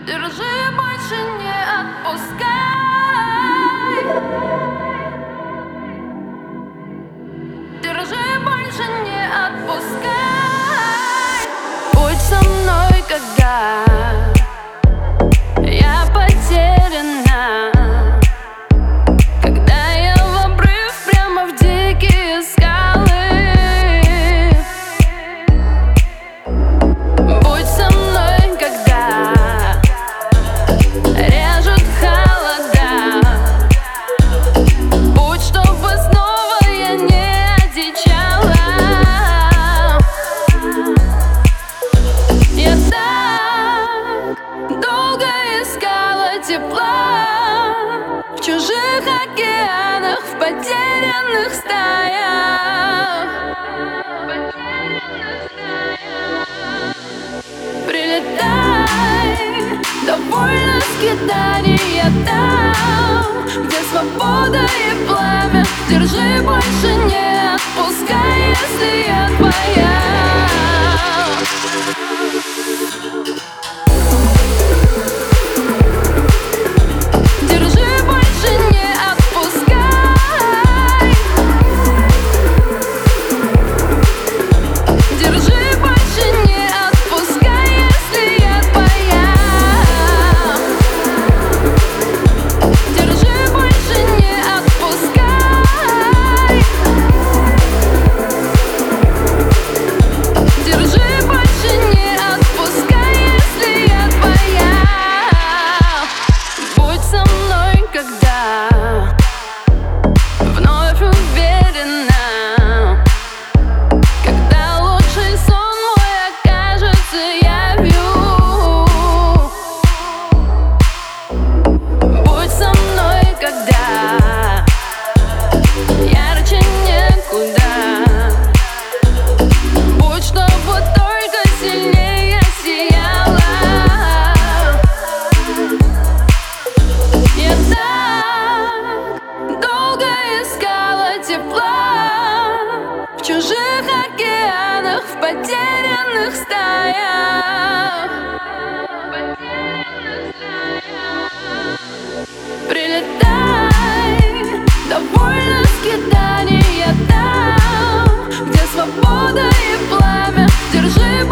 Держи, больше не отпускай. Держи, больше не отпускай. Будь со мной, когда я потеряна, когда я в обрыв прямо в дикие скалы. Будь со мной, когда режут холода. Будь, чтобы снова я не одичала. Я так долго искала тепла в чужих океанах, в потерянных стаях. Прилетай, довольно скитаний, я там, где свобода и пламя. Держи, больше не отпускай, если я твоя. Держи, больше не отпускай. Держи, больше не отпускай, если я твоя. Держи, больше не отпускай. Держи, больше не отпускай, если я твоя. Будь со мной, когда вновь уверена, когда лучший сон мой окажется явью. Будь со мной, когда ярче некуда. Будь, чтобы только сильнее сияла. Я так долго искала тепла в чужих океанах, в потерянных стаях. Прилетай, довольно скитаний, я там, где свобода и пламя. Держи,